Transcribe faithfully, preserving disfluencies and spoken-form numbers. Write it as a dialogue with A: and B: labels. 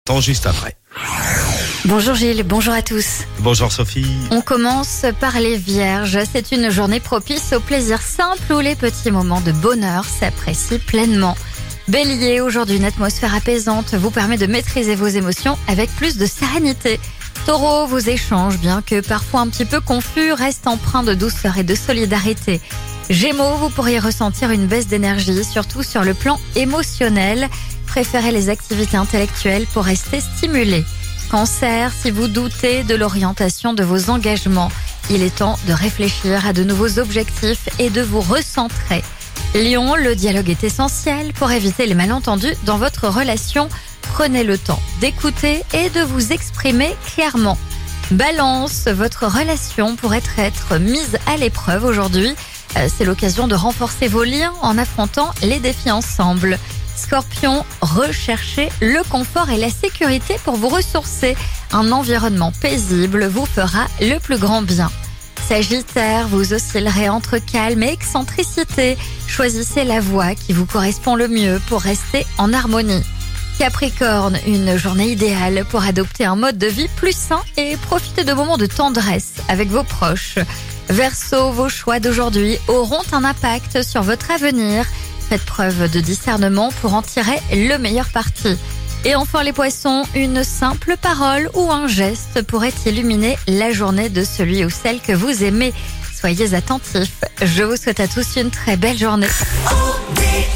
A: temps juste après.
B: Bonjour Gilles, bonjour à tous.
A: Bonjour Sophie.
B: On commence par les Vierges. C'est une journée propice au plaisir simple où les petits moments de bonheur s'apprécient pleinement. Bélier, aujourd'hui une atmosphère apaisante vous permet de maîtriser vos émotions avec plus de sérénité. Taureau, vos échanges, bien que parfois un petit peu confus, restent empreints de douceur et de solidarité. Gémeaux, vous pourriez ressentir une baisse d'énergie, surtout sur le plan émotionnel. Préférez les activités intellectuelles pour rester stimulé. Cancer, si vous doutez de l'orientation de vos engagements, il est temps de réfléchir à de nouveaux objectifs et de vous recentrer. Lion, le dialogue est essentiel pour éviter les malentendus dans votre relation. Prenez le temps d'écouter et de vous exprimer clairement. Balance, votre relation pourrait être mise à l'épreuve aujourd'hui. C'est l'occasion de renforcer vos liens en affrontant les défis ensemble. Scorpion, recherchez le confort et la sécurité pour vous ressourcer. Un environnement paisible vous fera le plus grand bien. Sagittaire, vous oscillerez entre calme et excentricité. Choisissez la voie qui vous correspond le mieux pour rester en harmonie. Capricorne, une journée idéale pour adopter un mode de vie plus sain et profiter de moments de tendresse avec vos proches. Verseau, vos choix d'aujourd'hui auront un impact sur votre avenir. Faites preuve de discernement pour en tirer le meilleur parti. Et enfin les poissons, une simple parole ou un geste pourrait illuminer la journée de celui ou celle que vous aimez. Soyez attentifs. Je vous souhaite à tous une très belle journée.